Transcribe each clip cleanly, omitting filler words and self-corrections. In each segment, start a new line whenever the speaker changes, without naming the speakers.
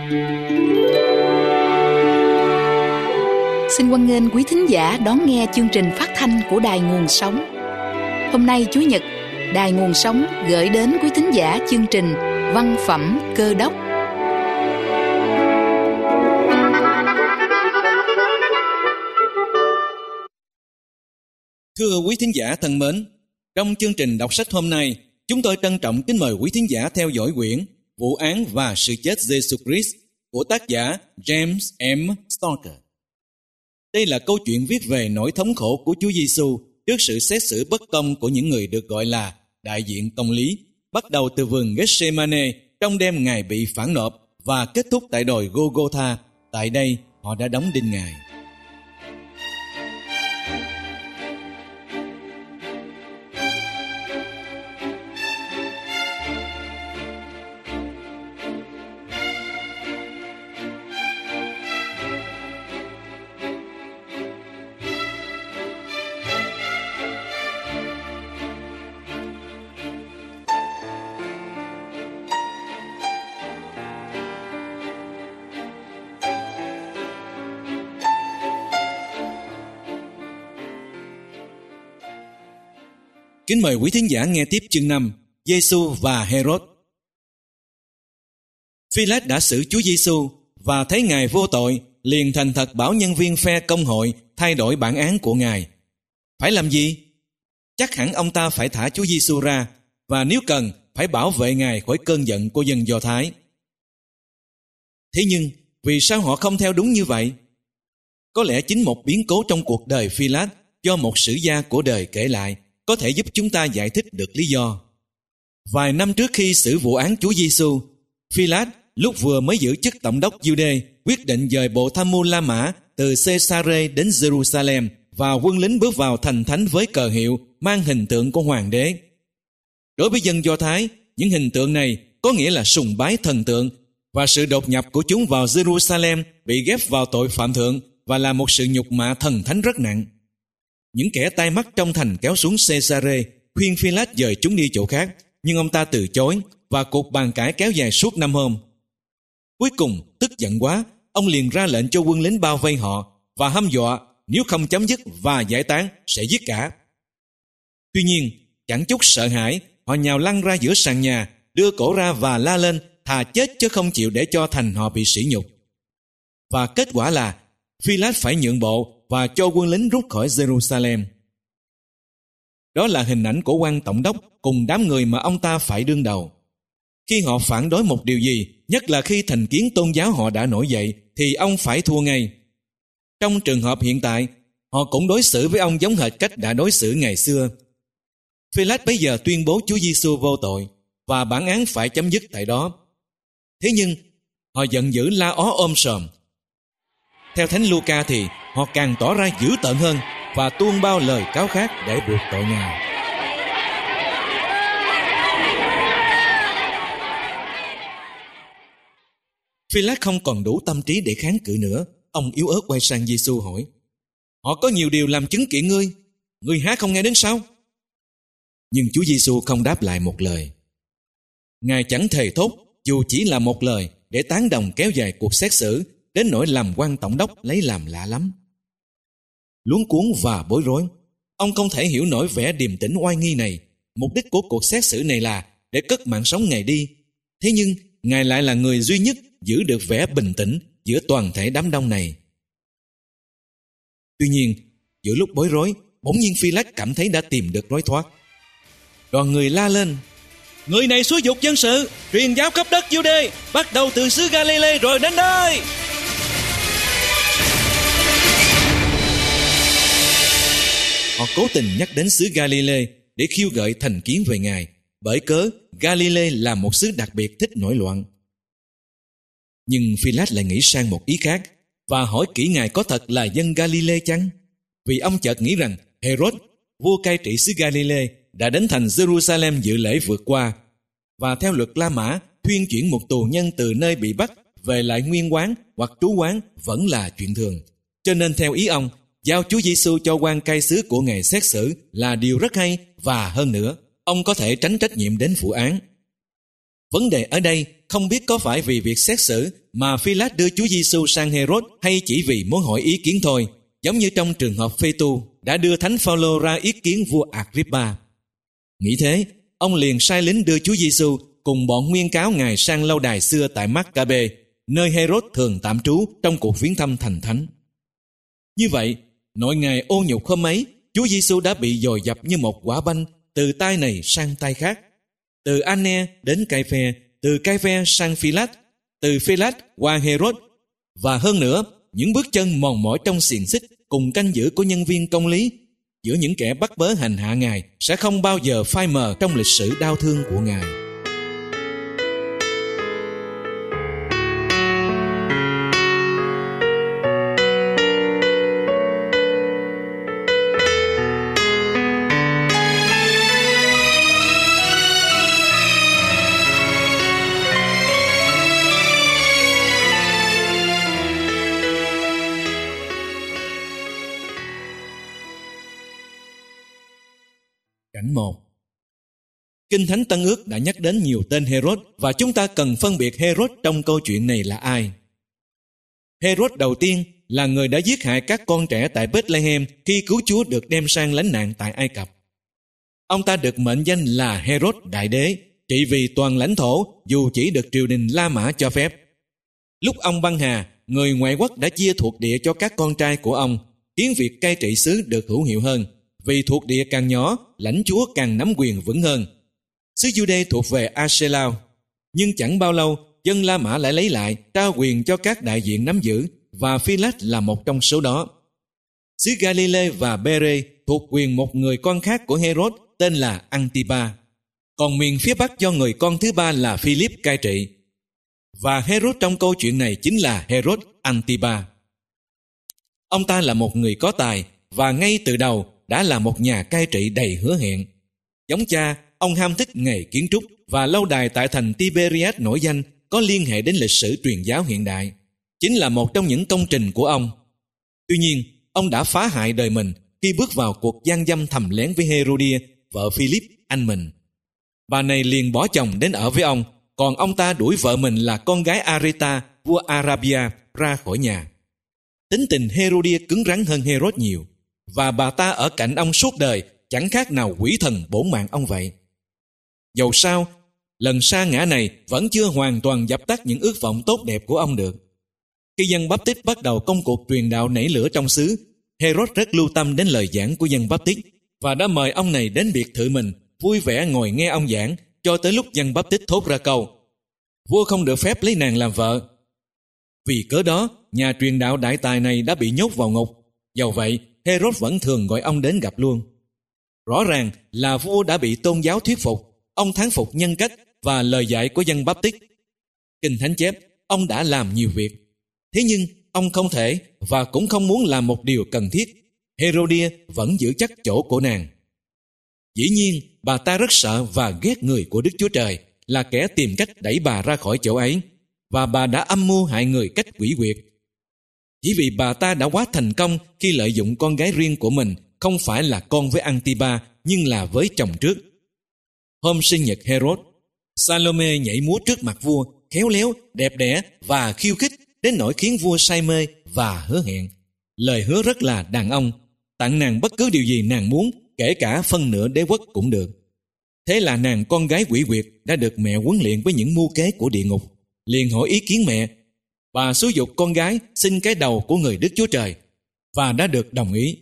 Xin hoan nghênh quý thính giả đón nghe chương trình phát thanh của Đài Nguồn Sống. Hôm nay Chủ nhật, Đài Nguồn Sống gửi đến quý thính giả chương trình Văn phẩm Cơ đốc.
Thưa quý thính giả thân mến, trong chương trình đọc sách hôm nay, chúng tôi trân trọng kính mời quý thính giả theo dõi quyển Vụ án và sự chết Giêsu Christ của tác giả James M. Stoker. Đây là câu chuyện viết về nỗi thống khổ của Chúa Giêsu trước sự xét xử bất công của những người được gọi là đại diện công lý, bắt đầu từ vườn Gethsemane trong đêm Ngài bị phản nộp và kết thúc tại đồi Golgotha. Tại đây, họ đã đóng đinh Ngài. Kính mời quý thính giả nghe tiếp chương 5, Giêsu và Herod. Phi-lát đã xử Chúa Giêsu và thấy Ngài vô tội, liền thành thật bảo nhân viên phe công hội thay đổi bản án của Ngài. Phải làm gì? Chắc hẳn ông ta phải thả Chúa Giêsu ra, và nếu cần phải bảo vệ Ngài khỏi cơn giận của dân Do Thái. Thế nhưng, vì sao họ không theo đúng như vậy? Có lẽ chính một biến cố trong cuộc đời Phi-lát do một sử gia của đời kể lại có thể giúp chúng ta giải thích được lý do. Vài năm trước khi xử vụ án Chúa Giêsu, Phi-lát lúc vừa mới giữ chức tổng đốc Giu-đê quyết định dời bộ tham mưu La Mã từ Caesarea đến Jerusalem, và quân lính bước vào thành thánh với cờ hiệu mang hình tượng của hoàng đế. Đối với dân Do Thái, những hình tượng này có nghĩa là sùng bái thần tượng, và sự đột nhập của chúng vào Jerusalem bị ghép vào tội phạm thượng và là một sự nhục mạ thần thánh rất nặng. Những kẻ tai mắt trong thành kéo xuống Caesarea khuyên Phi-lát dời chúng đi chỗ khác, nhưng ông ta từ chối, và cuộc bàn cãi kéo dài suốt 5 hôm. Cuối cùng, tức giận quá, ông liền ra lệnh cho quân lính bao vây họ và hăm dọa nếu không chấm dứt và giải tán sẽ giết cả. Tuy nhiên, chẳng chút sợ hãi, họ nhào lăn ra giữa sàn nhà, đưa cổ ra và la lên thà chết chứ không chịu để cho thành họ bị sỉ nhục. Và kết quả là Phi-lát phải nhượng bộ và cho quân lính rút khỏi Jerusalem. Đó là hình ảnh của quan tổng đốc cùng đám người mà ông ta phải đương đầu. Khi họ phản đối một điều gì, nhất là khi thành kiến tôn giáo họ đã nổi dậy, thì ông phải thua ngay. Trong trường hợp hiện tại, họ cũng đối xử với ông giống hệt cách đã đối xử ngày xưa. Phi-lát bây giờ tuyên bố Chúa Giêsu vô tội, và bản án phải chấm dứt tại đó. Thế nhưng, họ giận dữ la ó ôm sòm. Theo Thánh Luca thì họ càng tỏ ra dữ tợn hơn và tuôn bao lời cáo khác để buộc tội Ngài. Phi-lát không còn đủ tâm trí để kháng cự nữa. Ông yếu ớt quay sang Giêsu hỏi: Họ có nhiều điều làm chứng kiện ngươi há không nghe đến sao? Nhưng Chúa Giêsu không đáp lại một lời. Ngài chẳng thề thốt dù chỉ là một lời để tán đồng kéo dài cuộc xét xử, đến nỗi làm quan tổng đốc lấy làm lạ lắm. Luống cuống và bối rối, ông không thể hiểu nổi vẻ điềm tĩnh oai nghi này. Mục đích của cuộc xét xử này là để cất mạng sống Ngài đi. Thế nhưng Ngài lại là người duy nhất giữ được vẻ bình tĩnh giữa toàn thể đám đông này. Tuy nhiên, giữa lúc bối rối, bỗng nhiên Phi-lát cảm thấy đã tìm được lối thoát. Đoàn người la lên: Người này xúi giục dân sự, truyền giáo khắp đất Giu-đê, bắt đầu từ xứ Ga-li-lê rồi đến đây. Họ cố tình nhắc đến xứ Ga-li-lê để khiêu gợi thành kiến về Ngài, bởi cớ Ga-li-lê là một xứ đặc biệt thích nổi loạn. Nhưng Phi-lát lại nghĩ sang một ý khác và hỏi kỹ Ngài có thật là dân Ga-li-lê chăng? Vì ông chợt nghĩ rằng Herod, vua cai trị xứ Ga-li-lê, đã đến thành Jerusalem dự lễ vượt qua, và theo luật La Mã, thuyên chuyển một tù nhân từ nơi bị bắt về lại nguyên quán hoặc trú quán vẫn là chuyện thường. Cho nên theo ý ông, giao Chúa Giêsu cho quan cai xứ của Ngài xét xử là điều rất hay, và hơn nữa, ông có thể tránh trách nhiệm đến vụ án. Vấn đề ở đây không biết có phải vì việc xét xử mà Phi-lát đưa Chúa Giêsu sang Hê-rốt hay chỉ vì muốn hỏi ý kiến thôi, giống như trong trường hợp Phê-tu đã đưa Thánh Phao-lô ra ý kiến vua Ác-ríp-ba. Nghĩ thế, ông liền sai lính đưa Chúa Giêsu cùng bọn nguyên cáo Ngài sang lâu đài xưa tại Mác-ca-bê, nơi Hê-rốt thường tạm trú trong cuộc viếng thăm thành thánh. Như vậy, nội ngày ô nhục hôm ấy, Chúa Giêsu đã bị dồi dập như một quả banh từ tay này sang tay khác, từ An-ne đến Cai-phe, từ Cai-phe sang Phi-lát, từ Phi-lát qua Hê-rốt, và hơn nữa, những bước chân mòn mỏi trong xiềng xích cùng canh giữ của nhân viên công lý giữa những kẻ bắt bớ hành hạ Ngài sẽ không bao giờ phai mờ trong lịch sử đau thương của Ngài. Cảnh 1. Kinh Thánh Tân Ước đã nhắc đến nhiều tên Hê-rốt và chúng ta cần phân biệt Hê-rốt trong câu chuyện này là ai. Hê-rốt đầu tiên là người đã giết hại các con trẻ tại Bethlehem khi cứu Chúa được đem sang lánh nạn tại Ai Cập. Ông ta được mệnh danh là Hê-rốt Đại Đế, trị vì toàn lãnh thổ dù chỉ được triều đình La Mã cho phép. Lúc ông băng hà, người ngoại quốc đã chia thuộc địa cho các con trai của ông, khiến việc cai trị xứ được hữu hiệu hơn. Vì thuộc địa càng nhỏ, lãnh chúa càng nắm quyền vững hơn. Xứ Giu-đê thuộc về A-sê-lao, nhưng chẳng bao lâu, dân La Mã lại lấy lại, trao quyền cho các đại diện nắm giữ, và Phi-lát là một trong số đó. Xứ Ga-li-lê và Bê-rê thuộc quyền một người con khác của Hê-rốt tên là An-ti-ba. Còn miền phía Bắc do người con thứ ba là Phi-líp cai trị. Và Hê-rốt trong câu chuyện này chính là Hê-rốt An-ti-ba. Ông ta là một người có tài và ngay từ đầu đã là một nhà cai trị đầy hứa hẹn. Giống cha, ông ham thích nghề kiến trúc và lâu đài tại thành Tiberias nổi danh có liên hệ đến lịch sử truyền giáo hiện đại, chính là một trong những công trình của ông. Tuy nhiên, ông đã phá hại đời mình khi bước vào cuộc gian dâm thầm lén với Herodia, vợ Philip, anh mình. Bà này liền bỏ chồng đến ở với ông, còn ông ta đuổi vợ mình là con gái Areta, vua Arabia, ra khỏi nhà. Tính tình Herodia cứng rắn hơn Herod nhiều, và bà ta ở cạnh ông suốt đời, chẳng khác nào quỷ thần bổn mạng ông vậy. Dầu sao, lần sa ngã này vẫn chưa hoàn toàn dập tắt những ước vọng tốt đẹp của ông được. Khi dân Báp-tít bắt đầu công cuộc truyền đạo nảy lửa trong xứ, Herod rất lưu tâm đến lời giảng của dân Báp-tít và đã mời ông này đến biệt thự mình, vui vẻ ngồi nghe ông giảng cho tới lúc dân Báp-tít thốt ra câu: "Vua không được phép lấy nàng làm vợ." Vì cớ đó, nhà truyền đạo đại tài này đã bị nhốt vào ngục. Dầu vậy, Herod vẫn thường gọi ông đến gặp luôn. Rõ ràng là vua đã bị tôn giáo thuyết phục, ông thán phục nhân cách và lời dạy của dân Báp-tít. Kinh Thánh chép, ông đã làm nhiều việc. Thế nhưng, ông không thể và cũng không muốn làm một điều cần thiết. Herodia vẫn giữ chắc chỗ của nàng. Dĩ nhiên, bà ta rất sợ và ghét người của Đức Chúa Trời, là kẻ tìm cách đẩy bà ra khỏi chỗ ấy, và bà đã âm mưu hại người cách quỷ quyệt. Chỉ vì bà ta đã quá thành công khi lợi dụng con gái riêng của mình, không phải là con với Antipa, nhưng là với chồng trước. Hôm sinh nhật Herod, Salome nhảy múa trước mặt vua, khéo léo, đẹp đẽ và khiêu khích đến nỗi khiến vua say mê và hứa hẹn. Lời hứa rất là đàn ông, tặng nàng bất cứ điều gì nàng muốn, kể cả phân nửa đế quốc cũng được. Thế là nàng con gái quỷ quyệt đã được mẹ huấn luyện với những mưu kế của địa ngục. Liền hỏi ý kiến mẹ. Bà xúi giục con gái xin cái đầu của người Đức Chúa Trời và đã được đồng ý.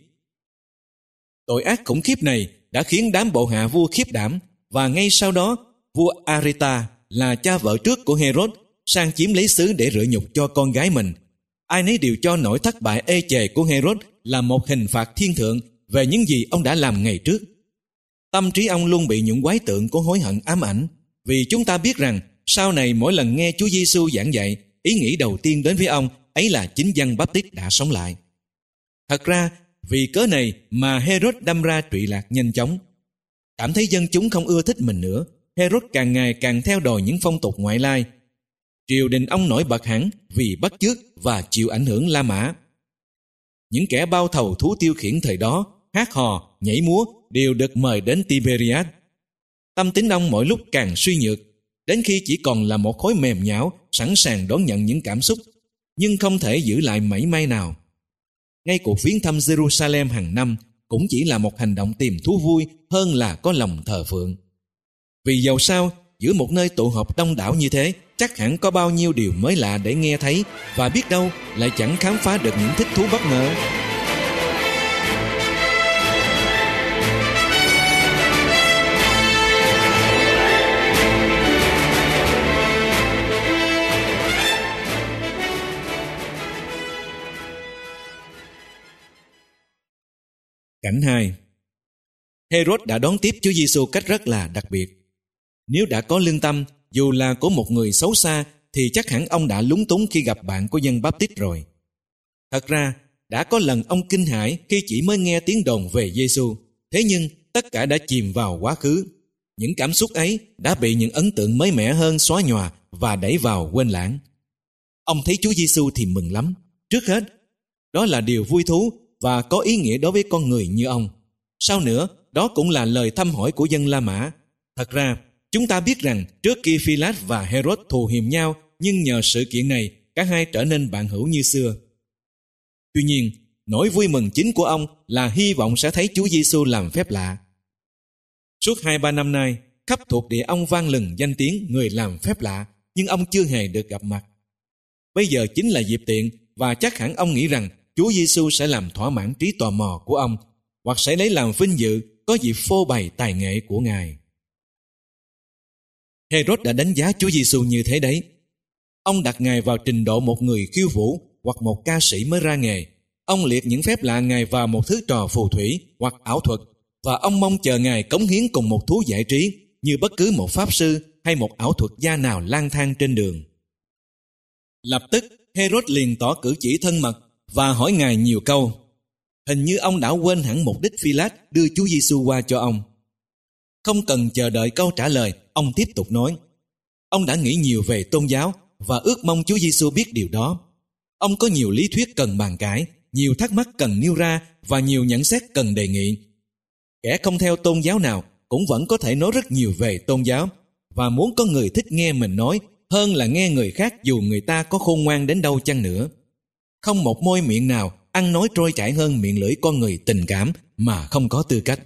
Tội ác khủng khiếp này đã khiến đám bộ hạ vua khiếp đảm, và ngay sau đó vua Areta là cha vợ trước của Herod sang chiếm lấy xứ để rửa nhục cho con gái mình. Ai nấy đều cho nỗi thất bại ê chề của Herod là một hình phạt thiên thượng về những gì ông đã làm ngày trước. Tâm trí ông luôn bị những quái tượng của hối hận ám ảnh, vì chúng ta biết rằng sau này mỗi lần nghe Chúa Giêsu giảng dạy, ý nghĩ đầu tiên đến với ông ấy là chính dân Báp-tít đã sống lại. Thật ra, vì cớ này mà Herod đâm ra trụy lạc nhanh chóng. Cảm thấy dân chúng không ưa thích mình nữa, Herod càng ngày càng theo đòi những phong tục ngoại lai. Triều đình ông nổi bật hẳn vì bắt chước và chịu ảnh hưởng La Mã. Những kẻ bao thầu thú tiêu khiển thời đó, hát hò, nhảy múa đều được mời đến Tiberias. Tâm tính ông mỗi lúc càng suy nhược, đến khi chỉ còn là một khối mềm nhão sẵn sàng đón nhận những cảm xúc, nhưng không thể giữ lại mảy may nào. Ngay cuộc viếng thăm Jerusalem hàng năm cũng chỉ là một hành động tìm thú vui hơn là có lòng thờ phượng. Vì dầu sao, giữa một nơi tụ họp đông đảo như thế, chắc hẳn có bao nhiêu điều mới lạ để nghe thấy, và biết đâu lại chẳng khám phá được những thích thú bất ngờ. Cảnh 2. Herod đã đón tiếp Chúa Giêsu cách rất là đặc biệt. Nếu đã có lương tâm, dù là của một người xấu xa, thì chắc hẳn ông đã lúng túng khi gặp bạn của dân Báp-tít rồi. Thật ra, đã có lần ông kinh hãi khi chỉ mới nghe tiếng đồn về Giêsu, thế nhưng tất cả đã chìm vào quá khứ. Những cảm xúc ấy đã bị những ấn tượng mới mẻ hơn xóa nhòa và đẩy vào quên lãng. Ông thấy Chúa Giêsu thì mừng lắm. Trước hết, đó là điều vui thú và có ý nghĩa đối với con người như ông. Sau nữa, đó cũng là lời thăm hỏi của dân La Mã. Thật ra, chúng ta biết rằng trước kia Phi-lát và Herod thù hiềm nhau, nhưng nhờ sự kiện này, cả hai trở nên bạn hữu như xưa. Tuy nhiên, nỗi vui mừng chính của ông là hy vọng sẽ thấy Chúa Giêsu làm phép lạ. Suốt 2-3 năm nay, khắp thuộc địa ông vang lừng danh tiếng người làm phép lạ, nhưng ông chưa hề được gặp mặt. Bây giờ chính là dịp tiện, và chắc hẳn ông nghĩ rằng Chúa Giêsu sẽ làm thỏa mãn trí tò mò của ông, hoặc sẽ lấy làm vinh dự có dịp phô bày tài nghệ của Ngài. Herod đã đánh giá Chúa Giêsu như thế đấy. Ông đặt Ngài vào trình độ một người khiêu vũ hoặc một ca sĩ mới ra nghề. Ông liệt những phép lạ Ngài vào một thứ trò phù thủy hoặc ảo thuật, và ông mong chờ Ngài cống hiến cùng một thú giải trí như bất cứ một pháp sư hay một ảo thuật gia nào lang thang trên đường. Lập tức, Herod liền tỏ cử chỉ thân mật và hỏi Ngài nhiều câu. Hình như ông đã quên hẳn mục đích Phi-lát đưa Chúa Giêsu qua cho ông. Không cần chờ đợi câu trả lời, ông tiếp tục nói. Ông đã nghĩ nhiều về tôn giáo và ước mong Chúa Giêsu biết điều đó. Ông có nhiều lý thuyết cần bàn cãi, nhiều thắc mắc cần nêu ra và nhiều nhận xét cần đề nghị. Kẻ không theo tôn giáo nào cũng vẫn có thể nói rất nhiều về tôn giáo và muốn có người thích nghe mình nói hơn là nghe người khác dù người ta có khôn ngoan đến đâu chăng nữa. Không một môi miệng nào ăn nói trôi chảy hơn miệng lưỡi con người tình cảm mà không có tư cách.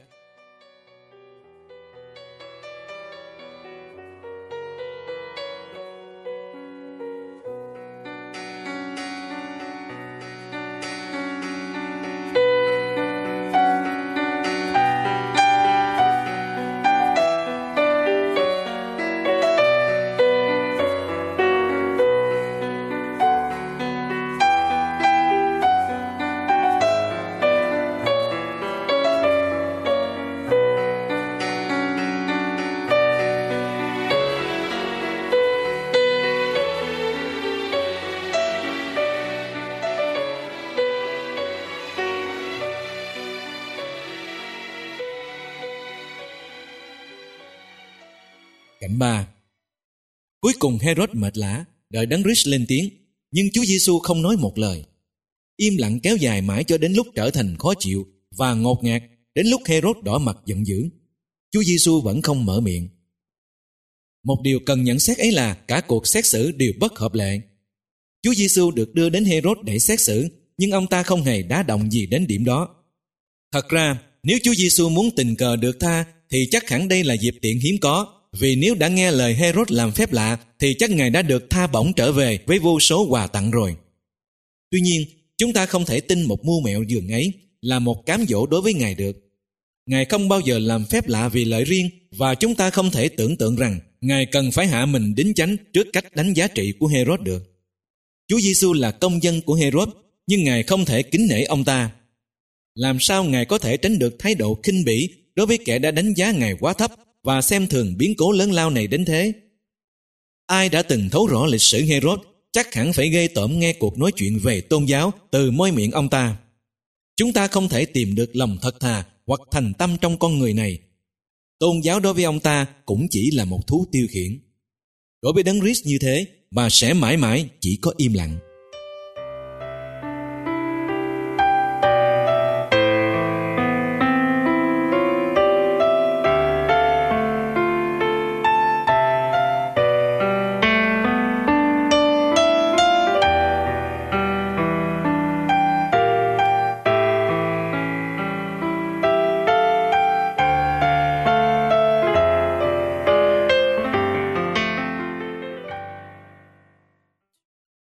Cảnh 3. Cuối cùng Herod mệt lả, đợi Đấng Christ lên tiếng, nhưng Chúa Giêsu không nói một lời. Im lặng kéo dài mãi cho đến lúc trở thành khó chịu và ngột ngạt, đến lúc Herod đỏ mặt giận dữ. Chúa Giêsu vẫn không mở miệng. Một điều cần nhận xét ấy là cả cuộc xét xử đều bất hợp lệ. Chúa Giêsu được đưa đến Herod để xét xử, nhưng ông ta không hề đá động gì đến điểm đó. Thật ra, nếu Chúa Giêsu muốn tình cờ được tha, thì chắc hẳn đây là dịp tiện hiếm có. Vì nếu đã nghe lời Herod làm phép lạ, thì chắc Ngài đã được tha bổng trở về với vô số quà tặng rồi. Tuy nhiên, chúng ta không thể tin một mưu mẹo dường ấy là một cám dỗ đối với Ngài được. Ngài không bao giờ làm phép lạ vì lợi riêng, và chúng ta không thể tưởng tượng rằng Ngài cần phải hạ mình đính chánh trước cách đánh giá trị của Herod được. Chúa Giêsu là công dân của Herod, nhưng Ngài không thể kính nể ông ta. Làm sao Ngài có thể tránh được thái độ khinh bỉ đối với kẻ đã đánh giá Ngài quá thấp và xem thường biến cố lớn lao này đến thế? Ai đã từng thấu rõ lịch sử Herod chắc hẳn phải ghê tởm nghe cuộc nói chuyện về tôn giáo từ môi miệng ông ta. Chúng ta không thể tìm được lòng thật thà hoặc thành tâm trong con người này. Tôn giáo đối với ông ta cũng chỉ là một thú tiêu khiển. Đối với Đấng Christ như thế, bà sẽ mãi mãi chỉ có im lặng.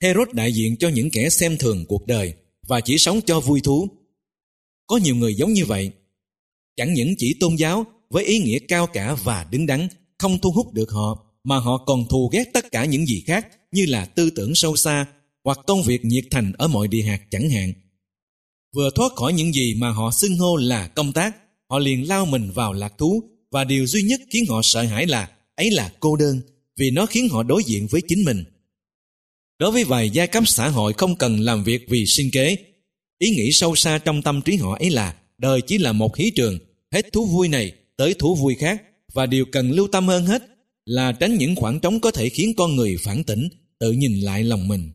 Herod đại diện cho những kẻ xem thường cuộc đời và chỉ sống cho vui thú. Có nhiều người giống như vậy, chẳng những chỉ tôn giáo với ý nghĩa cao cả và đứng đắn không thu hút được họ, mà họ còn thù ghét tất cả những gì khác, như là tư tưởng sâu xa hoặc công việc nhiệt thành ở mọi địa hạt chẳng hạn. Vừa thoát khỏi những gì mà họ xưng hô là công tác, họ liền lao mình vào lạc thú, và điều duy nhất khiến họ sợ hãi là cô đơn, vì nó khiến họ đối diện với chính mình. Đối với vài giai cấp xã hội không cần làm việc vì sinh kế, ý nghĩ sâu xa trong tâm trí họ ấy là đời chỉ là một hí trường, hết thú vui này tới thú vui khác, và điều cần lưu tâm hơn hết là tránh những khoảng trống có thể khiến con người phản tỉnh, tự nhìn lại lòng mình.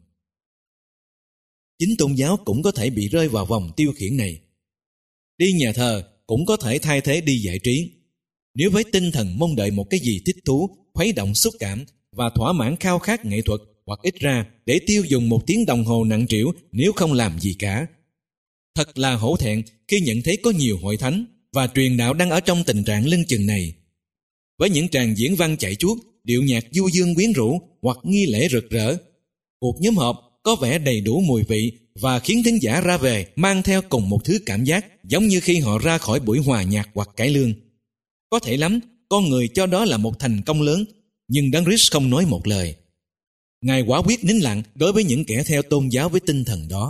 Chính tôn giáo cũng có thể bị rơi vào vòng tiêu khiển này. Đi nhà thờ cũng có thể thay thế đi giải trí. Nếu với tinh thần mong đợi một cái gì thích thú, khuấy động xúc cảm và thỏa mãn khao khát nghệ thuật, hoặc ít ra để tiêu dùng 1 tiếng đồng hồ nặng trĩu nếu không làm gì cả. Thật là hổ thẹn khi nhận thấy có nhiều hội thánh và truyền đạo đang ở trong tình trạng lưng chừng này. Với những tràng diễn văn chạy chuốt, điệu nhạc du dương quyến rũ hoặc nghi lễ rực rỡ, cuộc nhóm họp có vẻ đầy đủ mùi vị và khiến thính giả ra về mang theo cùng một thứ cảm giác giống như khi họ ra khỏi buổi hòa nhạc hoặc cải lương. Có thể lắm, con người cho đó là một thành công lớn, nhưng Đấng Christ không nói một lời. Ngài quả quyết nín lặng đối với những kẻ theo tôn giáo với tinh thần đó.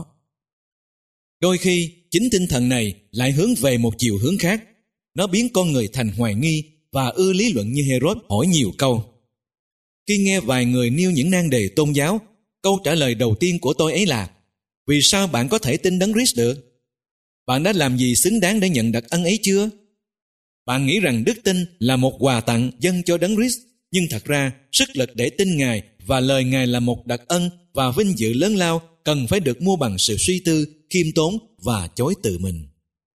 Đôi khi, chính tinh thần này lại hướng về một chiều hướng khác. Nó biến con người thành hoài nghi và ưa lý luận như Herod hỏi nhiều câu. Khi nghe vài người nêu những nan đề tôn giáo, câu trả lời đầu tiên của tôi ấy là: vì sao bạn có thể tin Đấng Christ được? Bạn đã làm gì xứng đáng để nhận đặc ân ấy chưa? Bạn nghĩ rằng đức tin là một quà tặng dâng cho Đấng Christ, nhưng thật ra sức lực để tin Ngài và lời Ngài là một đặc ân và vinh dự lớn lao cần phải được mua bằng sự suy tư, khiêm tốn và chối từ mình.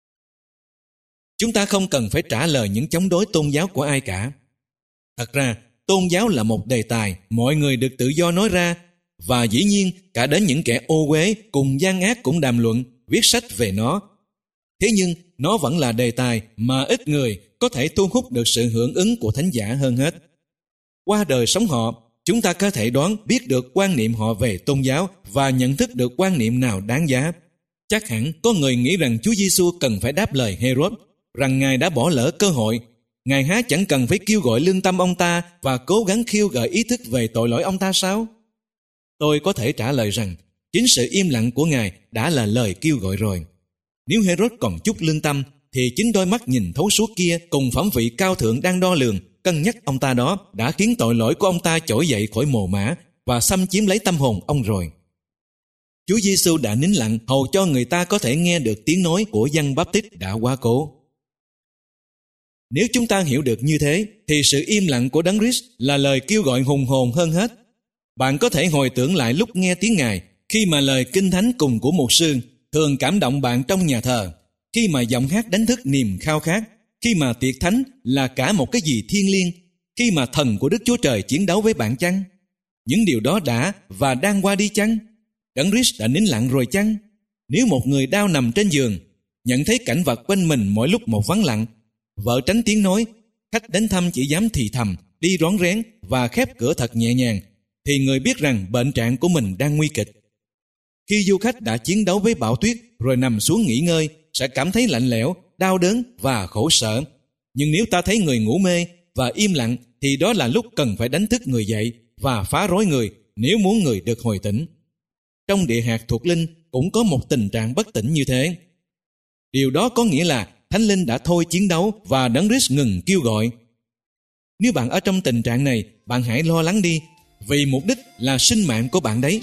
Chúng ta không cần phải trả lời những chống đối tôn giáo của ai cả. Thật ra, tôn giáo là một đề tài mọi người được tự do nói ra, và dĩ nhiên cả đến những kẻ ô uế cùng gian ác cũng đàm luận, viết sách về nó. Thế nhưng nó vẫn là đề tài mà ít người có thể thu hút được sự hưởng ứng của thánh giả hơn hết. Qua đời sống họ, chúng ta có thể đoán biết được quan niệm họ về tôn giáo và nhận thức được quan niệm nào đáng giá. Chắc hẳn có người nghĩ rằng Chúa Giêsu cần phải đáp lời Herod, rằng Ngài đã bỏ lỡ cơ hội. Ngài há chẳng cần phải kêu gọi lương tâm ông ta và cố gắng khiêu gợi ý thức về tội lỗi ông ta sao? Tôi có thể trả lời rằng chính sự im lặng của Ngài đã là lời kêu gọi rồi. Nếu Herod còn chút lương tâm, thì chính đôi mắt nhìn thấu suốt kia cùng phẩm vị cao thượng đang đo lường, cân nhắc ông ta đó đã khiến tội lỗi của ông ta trỗi dậy khỏi mồ mả và xâm chiếm lấy tâm hồn ông rồi. Chúa Giêsu đã nín lặng hầu cho người ta có thể nghe được tiếng nói của Giăng Báp-tít đã quá cố. Nếu chúng ta hiểu được như thế, thì sự im lặng của Đấng Christ là lời kêu gọi hùng hồn hơn hết. Bạn có thể hồi tưởng lại lúc nghe tiếng Ngài, khi mà lời kinh thánh cùng của mục sư thường cảm động bạn trong nhà thờ, khi mà giọng hát đánh thức niềm khao khát, khi mà tiệc thánh là cả một cái gì thiêng liêng, khi mà thần của Đức Chúa Trời chiến đấu với bạn chăng? Những điều đó đã và đang qua đi chăng? Đấng Christ đã nín lặng rồi chăng? Nếu một người đau nằm trên giường, nhận thấy cảnh vật quanh mình mỗi lúc một vắng lặng, vợ tránh tiếng nói, khách đến thăm chỉ dám thì thầm, đi rón rén và khép cửa thật nhẹ nhàng, thì người biết rằng bệnh trạng của mình đang nguy kịch. Khi du khách đã chiến đấu với bão tuyết rồi nằm xuống nghỉ ngơi, sẽ cảm thấy lạnh lẽo, đau đớn và khổ sở. Nhưng nếu ta thấy người ngủ mê và im lặng, thì đó là lúc cần phải đánh thức người dậy và phá rối người nếu muốn người được hồi tỉnh. Trong địa hạt thuộc linh cũng có một tình trạng bất tỉnh như thế. Điều đó có nghĩa là Thánh Linh đã thôi chiến đấu và Đấng Christ ngừng kêu gọi. Nếu bạn ở trong tình trạng này, bạn hãy lo lắng đi, vì mục đích là sinh mạng của bạn đấy.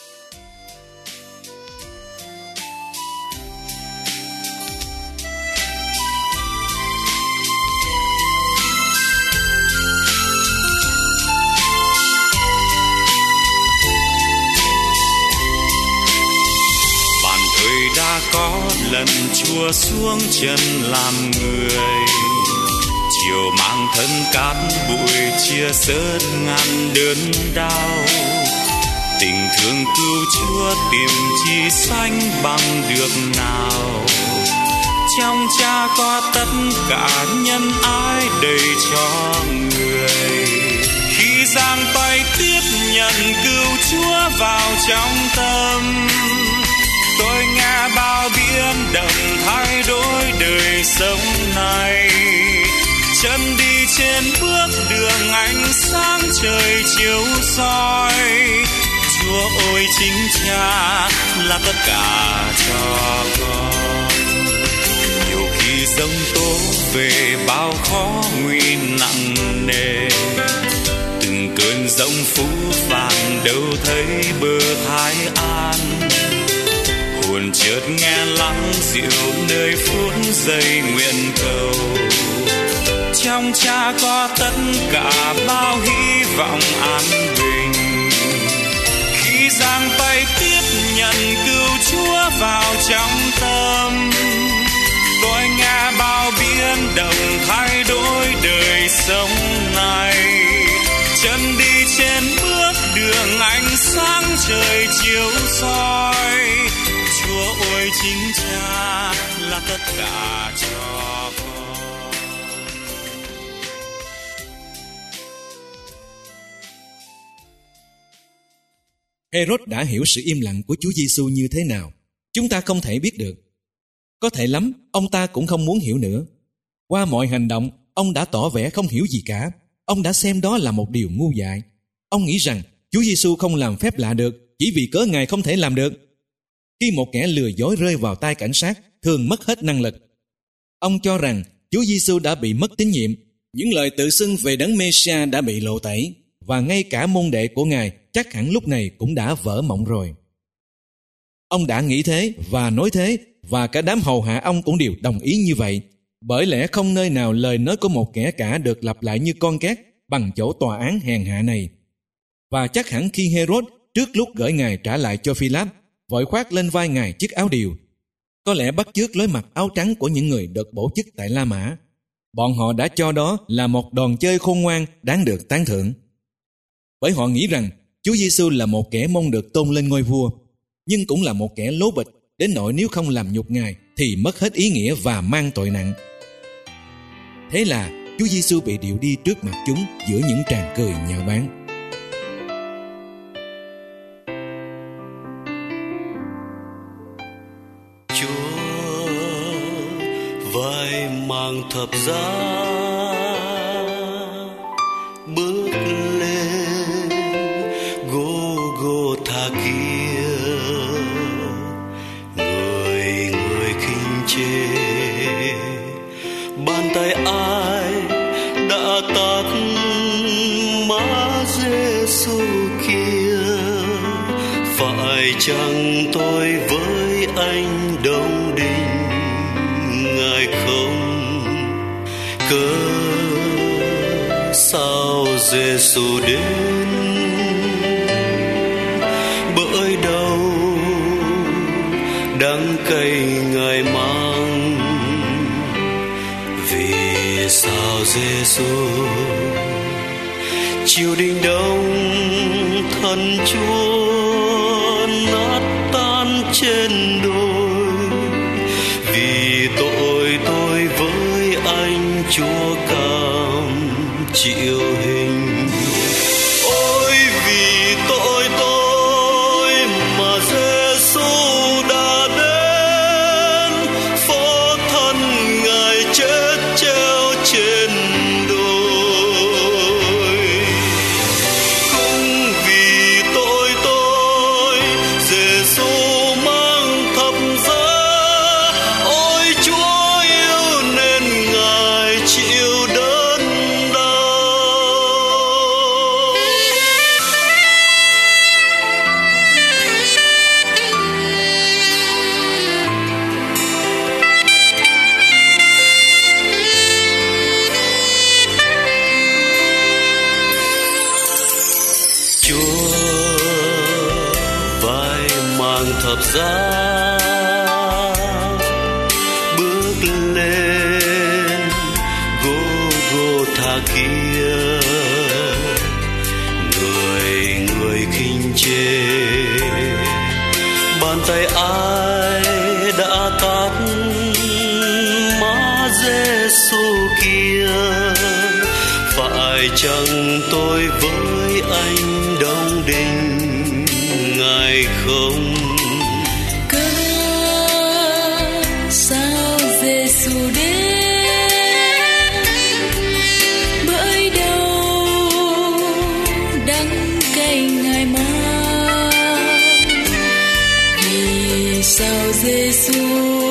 Có lần Chúa xuống chân làm người, chiều mang thân cát bụi chia sớt ngàn đớn đau. Tình thương cứu Chúa tìm chi sánh bằng được nào? Trong Cha có tất cả nhân ái đầy cho người. Khi giang tay tiếp nhận cứu Chúa vào trong tâm. Tôi nghe bao biến động thay đổi đời sống này, chân đi trên bước đường ánh sáng trời chiếu soi. Chúa ơi chính Cha là tất cả cho con. Nhiều khi giông tố về bao khó nguy nặng nề, từng cơn giông phũ phàng đâu thấy bờ thái an. Hồn chợt nghe lắng dịu nơi phút giây nguyện cầu, trong Cha có tất cả bao hy vọng an bình. Khi giang tay tiếp nhận cứu Chúa vào trong tâm, tôi nghe bao biến động thay đổi đời sống này, chân đi trên bước đường ánh sáng trời chiếu soi. Chúa ơi chính Cha là tất cả cho con.
Herod đã hiểu sự im lặng của Chúa Giêsu như thế nào, chúng ta không thể biết được. Có thể lắm, ông ta cũng không muốn hiểu nữa. Qua mọi hành động, ông đã tỏ vẻ không hiểu gì cả. Ông đã xem đó là một điều ngu dại. Ông nghĩ rằng Chúa Giêsu không làm phép lạ được chỉ vì cớ Ngài không thể làm được. Khi một kẻ lừa dối rơi vào tay cảnh sát, thường mất hết năng lực. Ông cho rằng Chúa Giêsu đã bị mất tín nhiệm. Những lời tự xưng về Đấng Mê-si-a đã bị lộ tẩy, và ngay cả môn đệ của Ngài chắc hẳn lúc này cũng đã vỡ mộng rồi. Ông đã nghĩ thế và nói thế, và cả đám hầu hạ ông cũng đều đồng ý như vậy. Bởi lẽ không nơi nào lời nói của một kẻ cả được lặp lại như con két bằng chỗ tòa án hèn hạ này. Và chắc hẳn khi Herod trước lúc gửi Ngài trả lại cho Phi-láp, vội khoác lên vai Ngài chiếc áo điều, có lẽ bắt chước lối mặc áo trắng của những người được bổ chức tại La Mã. Bọn họ đã cho đó là một đòn chơi khôn ngoan đáng được tán thưởng. Bởi họ nghĩ rằng Chúa Giêsu là một kẻ mong được tôn lên ngôi vua, nhưng cũng là một kẻ lố bịch đến nỗi nếu không làm nhục Ngài thì mất hết ý nghĩa và mang tội nặng. Thế là Chúa Giêsu bị điệu đi trước mặt chúng giữa những tràng cười nhạo báng.
Chúa vai mang thập giá bước lên Gô-gô-tha kia, người khinh chê. Bàn tay ai đã tát má Giêsu kia? Phải chăng tôi với anh đồng đình Ngài không? Cớ sao Giêsu đến? Bởi đâu đắng cay Ngài mang? Vì sao Giêsu chiều đình đông thân Chúa nát tan trên đồi? Vì tội tôi với anh Chúa cảm chịu hình. Ôi vì tội tôi mà Giêsu đã đến, phó thân Ngài chết treo trên đồi. Cũng vì tội tôi Giêsu mang thập giá. Ôi Chúa yêu nên Ngài chịu đớn đau. Chúa vai mang thập giá bước lên Gô-gô-tha kia, người khinh chê. Bàn tay ai đã tát má Giêsu kia? Phải chăng tôi với anh đồng đình Ngài không?
Cớ sao Giêsu đến? Bởi đâu đắng cay Ngài mang? Vì sao Giêsu